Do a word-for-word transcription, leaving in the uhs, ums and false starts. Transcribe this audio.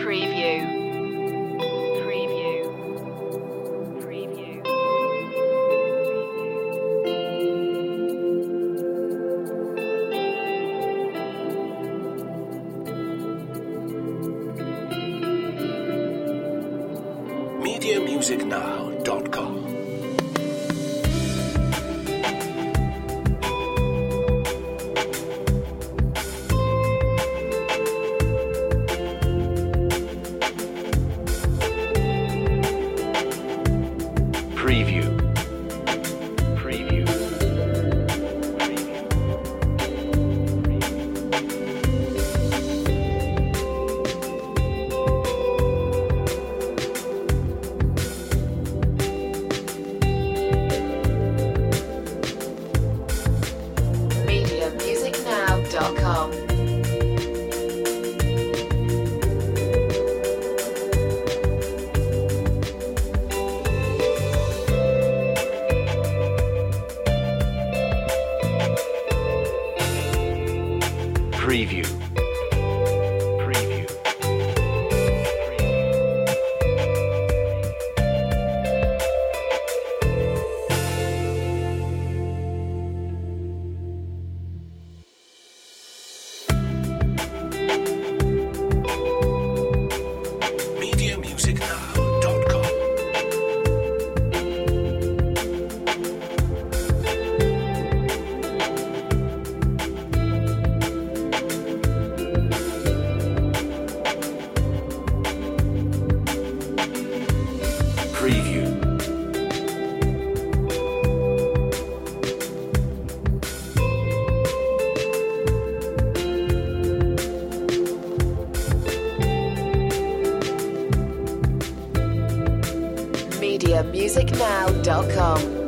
Preview. Preview. Preview. media music now dot com Preview. Preview. media music now dot com. Preview. Preview. media music now dot com Preview. media music now dot com.